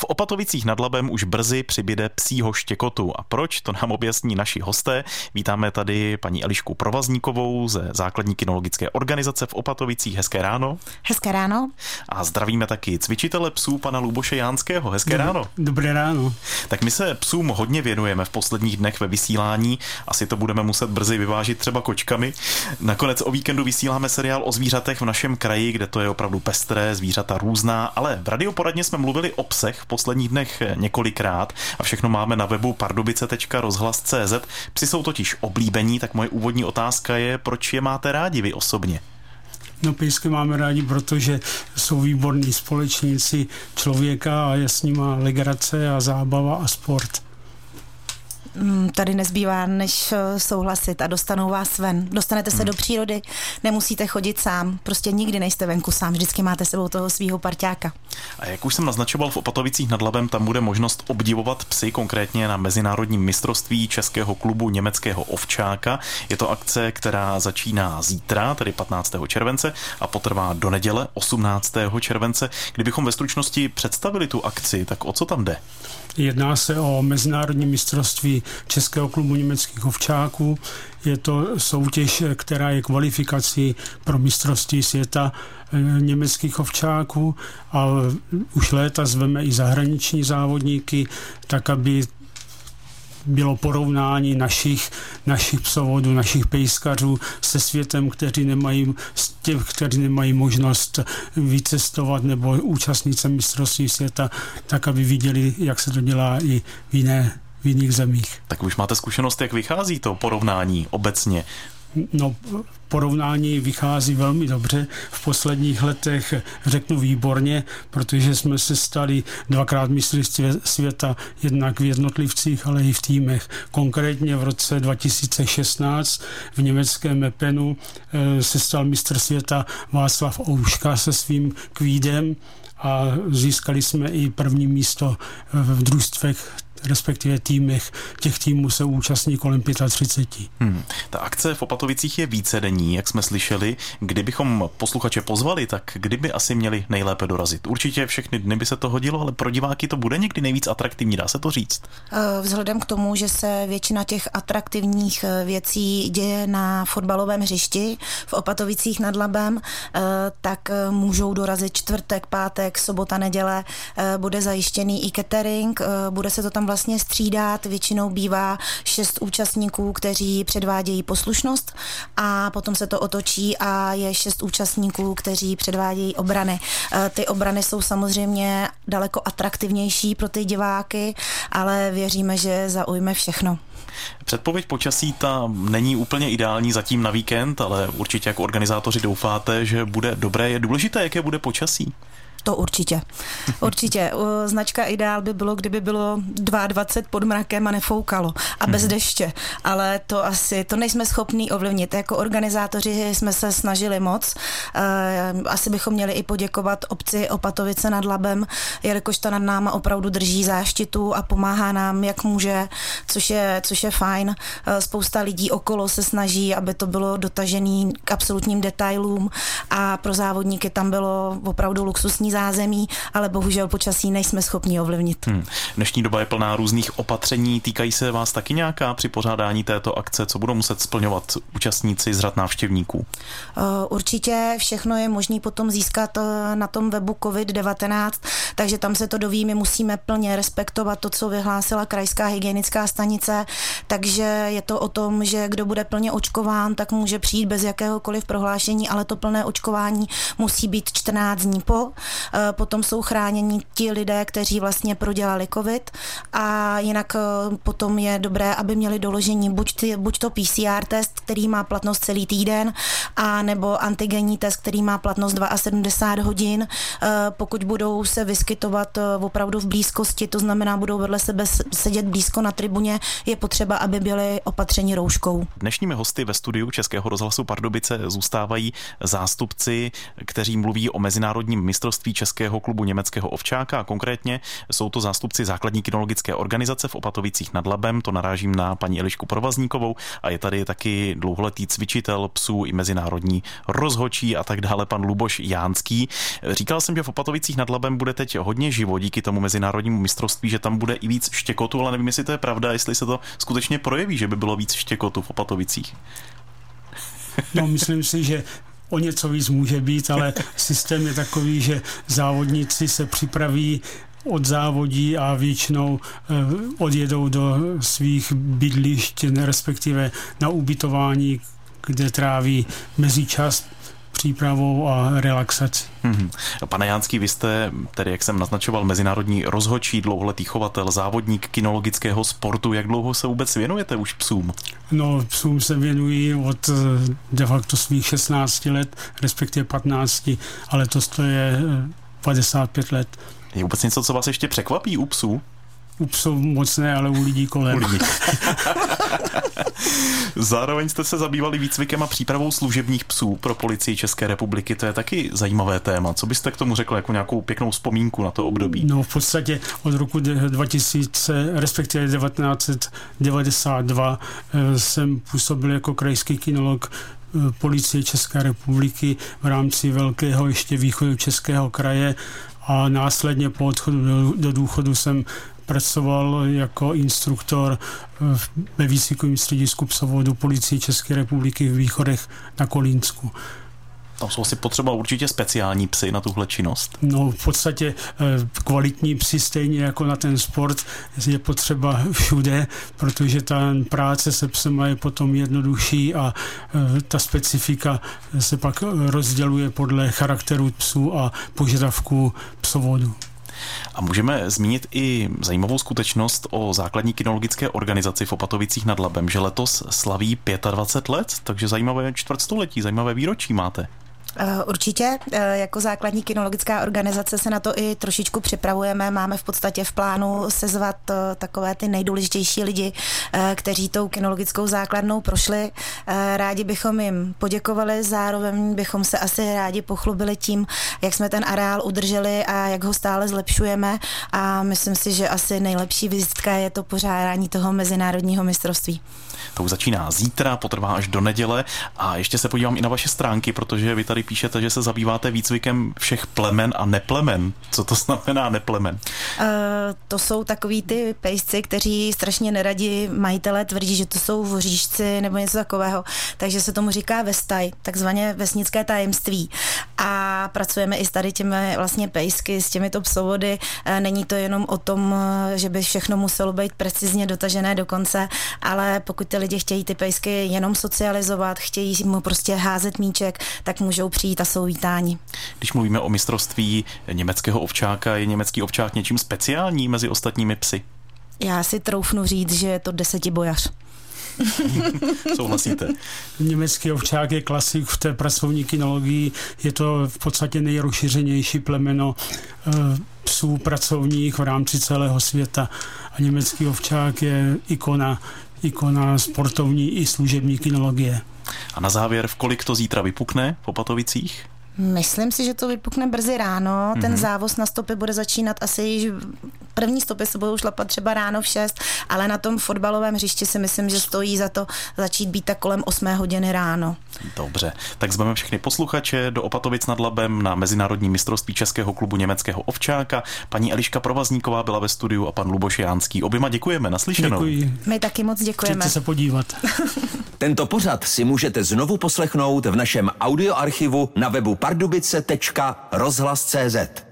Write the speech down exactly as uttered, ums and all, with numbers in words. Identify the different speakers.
Speaker 1: V Opatovicích nad Labem už brzy přibyde psího štěkotu. A proč, to nám objasní naši hosté. Vítáme tady paní Elišku Provazníkovou ze základní kynologické organizace v Opatovicích. Hezké ráno.
Speaker 2: Hezké ráno.
Speaker 1: A zdravíme taky cvičitele psů pana Luboše Jánského. Hezké
Speaker 3: Dobré,
Speaker 1: ráno.
Speaker 3: Dobré ráno.
Speaker 1: Tak my se psům hodně věnujeme v posledních dnech ve vysílání. Asi to budeme muset brzy vyvážit třeba kočkami. Nakonec o víkendu vysíláme seriál o zvířatech v našem kraji, kde to je opravdu pestré, zvířata různá, ale v radioporadně jsme mluvili o psech v posledních dnech několikrát a všechno máme na webu pardubice tečka rozhlas tečka cé zet. Psi jsou totiž oblíbení, tak moje úvodní otázka je, proč je máte rádi vy osobně?
Speaker 3: No, pejsky máme rádi, protože jsou výborní společníci člověka a je s nima legrace a zábava a sport.
Speaker 2: Tady nezbývá, než souhlasit a dostanou vás ven. Dostanete se hmm. do přírody, nemusíte chodit sám, prostě nikdy nejste venku sám, vždycky máte sebou toho svýho parťáka.
Speaker 1: A jak už jsem naznačoval, v Opatovicích nad Labem tam bude možnost obdivovat psy, konkrétně na mezinárodním mistrovství českého klubu německého ovčáka. Je to akce, která začíná zítra, tedy patnáctého července a potrvá do neděle osmnáctého července. Kdybychom ve stručnosti představili tu akci, tak o co tam jde?
Speaker 3: Jedná se o mezinárodní mistrovství českého klubu německých ovčáků. Je to soutěž, která je kvalifikací pro mistrovství světa německých ovčáků a už léta zveme i zahraniční závodníky, tak aby bylo porovnání našich, našich psovodů, našich pejskařů se světem, kteří nemají, těch, kteří nemají možnost vycestovat nebo účastnit se mistrovství světa, tak aby viděli, jak se to dělá i v, jiné, v jiných zemích.
Speaker 1: Tak už máte zkušenost, jak vychází to porovnání obecně?
Speaker 3: No, porovnání vychází velmi dobře. V posledních letech řeknu výborně, protože jsme se stali dvakrát mistry světa, jednak v jednotlivcích, ale i v týmech. Konkrétně v roce dva tisíce šestnáct v německém Mepenu se stal mistr světa Václav Ouška se svým kvídem a získali jsme i první místo v družstvech, respektive týmech. Těch týmů se účastní kolem třicet pět.
Speaker 1: Hmm. Ta akce v Opatovicích je vícedenní, jak jsme slyšeli. Kdybychom posluchače pozvali, tak kdyby asi měli nejlépe dorazit? Určitě všechny dny by se to hodilo, ale pro diváky to bude někdy nejvíc atraktivní, dá se to říct?
Speaker 2: Vzhledem k tomu, že se většina těch atraktivních věcí děje na fotbalovém hřišti v Opatovicích nad Labem, tak můžou dorazit čtvrtek, pátek, sobota, neděle, bude zajištěný i catering, bude se to tam vlastně střídat, většinou bývá šest účastníků, kteří předvádějí poslušnost a potom se to otočí a je šest účastníků, kteří předvádějí obrany. Ty obrany jsou samozřejmě daleko atraktivnější pro ty diváky, ale věříme, že zaujme všechno.
Speaker 1: Předpověď počasí ta není úplně ideální zatím na víkend, ale určitě jako organizátoři doufáte, že bude dobré. Je důležité, jaké bude počasí?
Speaker 2: To určitě. Určitě. Značka ideál by bylo, kdyby bylo dvacet dva pod mrakem a nefoukalo a bez deště, ale to asi, to nejsme schopní ovlivnit. Jako organizátoři jsme se snažili moc. Asi bychom měli i poděkovat obci Opatovice nad Labem, jelikož ta nad náma opravdu drží záštitu a pomáhá nám, jak může, což je, což je fajn. Spousta lidí okolo se snaží, aby to bylo dotažený k absolutním detailům a pro závodníky tam bylo opravdu luxusní zázemí, ale bohužel počasí nejsme schopni ovlivnit. Hmm.
Speaker 1: Dnešní doba je plná různých opatření. Týkají se vás taky nějaká při pořádání této akce? Co budou muset splňovat účastníci z řad návštěvníků?
Speaker 2: Uh, určitě všechno je možné potom získat uh, na tom webu covid devatenáct, takže tam se to doví, my musíme plně respektovat to, co vyhlásila krajská hygienická stanice, takže je to o tom, že kdo bude plně očkován, tak může přijít bez jakéhokoliv prohlášení, ale to plné očkování musí být čtrnáct dní po. Potom jsou chráněni ti lidé, kteří vlastně prodělali covid a jinak potom je dobré, aby měli doložení buď, ty, buď to P C R test, který má platnost celý týden, a nebo antigenní test, který má platnost sedmdesát dva hodin. Pokud budou se vyskytovat opravdu v blízkosti, to znamená, budou vedle sebe sedět blízko na tribuně, je potřeba, aby byli opatřeni rouškou.
Speaker 1: Dnešními hosty ve studiu Českého rozhlasu Pardubice zůstávají zástupci, kteří mluví o mezinárodním mistrovství mistrovství Českého klubu německého ovčáka a konkrétně jsou to zástupci základní kynologické organizace v Opatovicích nad Labem, to narážím na paní Elišku Provazníkovou a je tady taky dlouholetý cvičitel psů i mezinárodní rozhodčí a tak dále, pan Luboš Jánský. Říkal jsem, že v Opatovicích nad Labem bude teď hodně živo díky tomu mezinárodnímu mistrovství, že tam bude i víc štěkotu, ale nevím, jestli to je pravda, jestli se to skutečně projeví, že by bylo víc štěkotu v Opatovicích.
Speaker 3: No, myslím si, že o něco víc může být, ale systém je takový, že závodníci se připraví od závodí a většinou odjedou do svých bydlišť, respektive na ubytování, kde tráví mezičas přípravou a relaxací.
Speaker 1: Hmm. Pane Jánský, vy jste, tedy jak jsem naznačoval, mezinárodní rozhodčí, dlouholetý chovatel, závodník kynologického sportu. Jak dlouho se vůbec věnujete už psům?
Speaker 3: No, psům se věnují od de facto svých šestnácti let, respektive patnácti, ale to je padesát pět let.
Speaker 1: Je vůbec něco, co vás ještě překvapí u psů?
Speaker 3: U psů moc ne, ale u lidí kolem.
Speaker 1: U lidí. Zároveň jste se zabývali výcvikem a přípravou služebních psů pro Policii České republiky. To je taky zajímavé téma. Co byste k tomu řekl jako nějakou pěknou vzpomínku na to období?
Speaker 3: No, v podstatě od roku dva tisíce, respektive devatenáct set devadesát dva jsem působil jako krajský kynolog Policie České republiky v rámci velkého ještě východu Českého kraje a následně po odchodu do, do důchodu jsem pracoval jako instruktor ve výcvikovém středisku psovodu Policie České republiky v Východech na Kolínsku.
Speaker 1: Tam jsou asi potřeba určitě speciální psy na tuhle činnost.
Speaker 3: No, v podstatě kvalitní psy stejně jako na ten sport je potřeba všude, protože ta práce se psem je potom jednodušší a ta specifika se pak rozděluje podle charakteru psů a požadavků psovodu.
Speaker 1: A můžeme zmínit i zajímavou skutečnost o základní kynologické organizaci v Opatovicích nad Labem, že letos slaví dvacet pět let, takže zajímavé čtvrtstoletí, zajímavé výročí máte.
Speaker 2: Určitě, jako základní kynologická organizace se na to i trošičku připravujeme. Máme v podstatě v plánu sezvat takové ty nejdůležitější lidi, kteří tou kynologickou základnou prošli. Rádi bychom jim poděkovali, zároveň bychom se asi rádi pochlubili tím, jak jsme ten areál udrželi a jak ho stále zlepšujeme a myslím si, že asi nejlepší vizitka je to pořádání toho mezinárodního mistrovství.
Speaker 1: To už začíná zítra, potrvá až do neděle a ještě se podívám i na vaše stránky, protože vy tady píšete, že se zabýváte výcvikem všech plemen a neplemen. Co to znamená neplemen?
Speaker 2: Uh, to jsou takový ty pejsci, kteří strašně neradi majitelé tvrdí, že to jsou voříšci nebo něco takového, takže se tomu říká vestaj, takzvaně vesnické tajemství. A pracujeme i s tady těmi vlastně pejsky, s těmito psovody. Není to jenom o tom, že by všechno muselo být precizně dotažené do konce, ale pokud ty lidi chtějí ty pejsky jenom socializovat, chtějí mu prostě házet míček, tak můžou přijít a jsou vítáni.
Speaker 1: Když mluvíme o mistrovství německého ovčáka, je německý ovčák něčím speciální mezi ostatními psy?
Speaker 2: Já si troufnu říct, že je to desetibojař.
Speaker 1: Souhlasíte?
Speaker 3: Německý ovčák je klasik v té pracovní kynologii, je to v podstatě nejrozšířenější plemeno psů pracovních v rámci celého světa a německý ovčák je ikona, ikona sportovní i služební kynologie.
Speaker 1: A na závěr, v kolik to zítra vypukne v Opatovicích?
Speaker 2: Myslím si, že to vypukne brzy ráno. Ten mm-hmm. závoz na stopy bude začínat asi již první stopy se budou šlapat třeba ráno v šest, ale na tom fotbalovém hřišti si myslím, že stojí za to začít být tak kolem osmé hodiny ráno.
Speaker 1: Dobře, tak zveme všechny posluchače do Opatovic nad Labem na mezinárodní mistrovství Českého klubu německého ovčáka. Paní Eliška Provazníková byla ve studiu a pan Luboš Jánský. Oběma děkujeme, naslyšenou.
Speaker 3: Děkuji.
Speaker 2: My taky moc děkujeme.
Speaker 3: Přijďte se podívat.
Speaker 4: Tento pořad si můžete znovu poslechnout v našem audioarchivu na webu pardubice tečka rozhlas tečka cé zet.